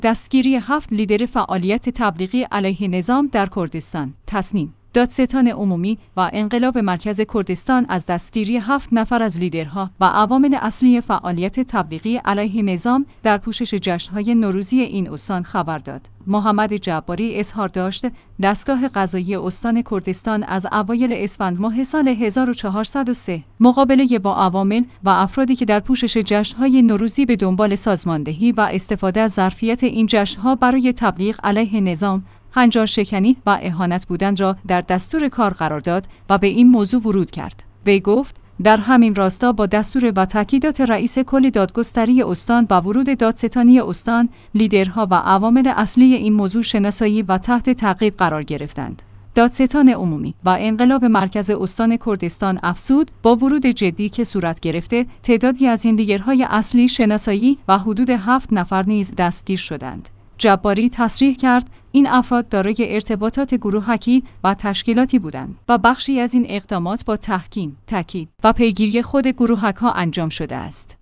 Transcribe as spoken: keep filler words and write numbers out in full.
دستگیری هفت لیدر فعالیت تبلیغی علیه نظام در کردستان. تصنیم: دادستان عمومی و انقلاب مرکز کردستان از دستگیری هفت نفر از لیدرها و عوامل اصلی فعالیت تبلیغی علیه نظام در پوشش جشن‌های نوروزی این استان خبر داد. محمد جباری اظهار داشت دستگاه قضایی استان کردستان از اوایل اسفند ماه سال هزار و چهارصد و سه مقابله با عوامل و افرادی که در پوشش جشن‌های نوروزی به دنبال سازماندهی و استفاده از ظرفیت این جشن‌ها برای تبلیغ علیه نظام، هنجار شکنی و اهانت بودن را در دستور کار قرار داد و به این موضوع ورود کرد. وی گفت در همین راستا با دستور و تاکیدات رئیس کل دادگستری استان و ورود دادستانی استان، لیدرها و عوامل اصلی این موضوع شناسایی و تحت تعقیب قرار گرفتند. دادستان عمومی و انقلاب مرکز استان کردستان افزود با ورود جدی که صورت گرفته، تعدادی از این لیدرهای اصلی شناسایی و حدود هفت نفر نیز دستگیر شدند. جباری تصریح کرد این افراد دارای ارتباطات گروهکی و تشکیلاتی بودند و بخشی از این اقدامات با تحکیم، تاکید و پیگیری خود گروهک‌ها انجام شده است.